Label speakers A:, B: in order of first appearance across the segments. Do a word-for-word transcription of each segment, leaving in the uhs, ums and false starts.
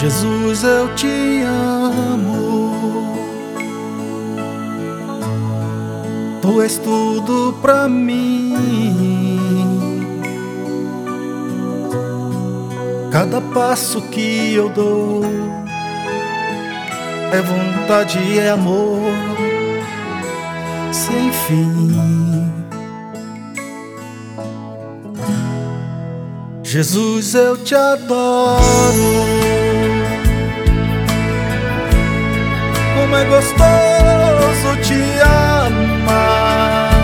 A: Jesus, eu te amo. Tu és tudo pra mim. Cada passo que eu dou é vontade e é amor sem fim. Jesus, eu te adoro. Como é gostoso te amar.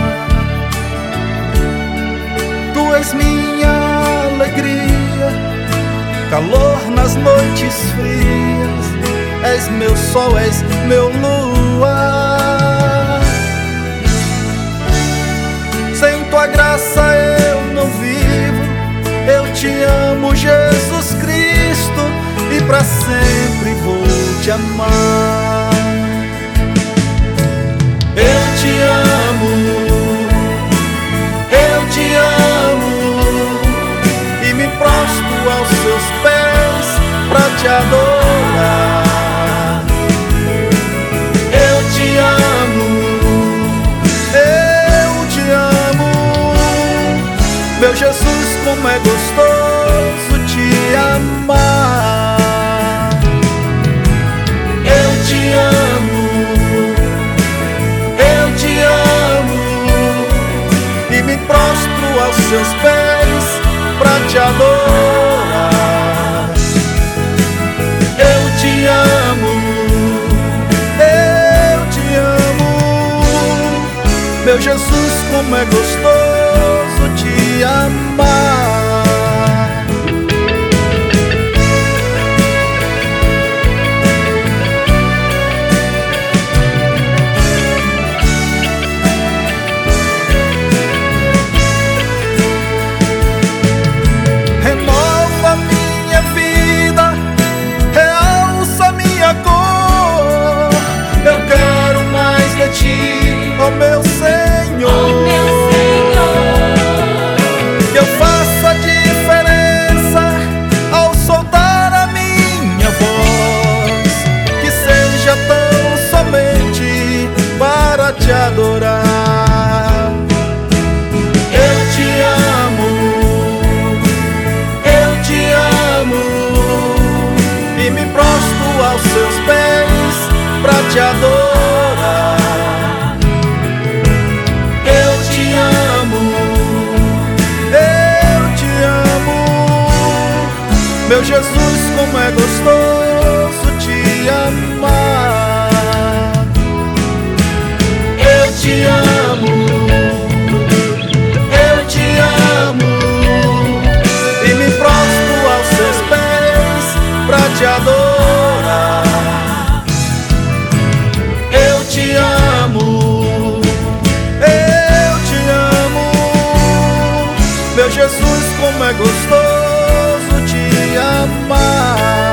A: Tu és minha alegria, calor nas noites frias. És meu sol, és meu luar. Sem tua graça eu não vivo. Eu te amo, Jesus Cristo, e pra sempre vou te amar. Eu te amo, eu te amo, e me prostro aos seus pés pra te adorar. Eu te amo, eu te amo, meu Jesus, como é gostoso te amar. Eu te amo, eu te amo, e me prostro aos seus pés pra te adorar. Eu te amo, eu te amo, meu Jesus, como é gostoso te amar. Renova minha vida, realça minha cor. Eu quero mais de ti, ó meu Senhor.
B: Oh, meu
A: Que eu faça diferença ao soltar a minha voz, que seja tão somente para te adorar. Eu te amo, eu te amo, e me prostro aos seus pés pra te adorar. Eu te amo, eu te amo, meu Jesus, como é gostoso te amar. Eu te amo, eu te amo, e me prostro aos seus pés pra te adorar. Eu te amo, eu te amo, meu Jesus, como é gostoso te amar.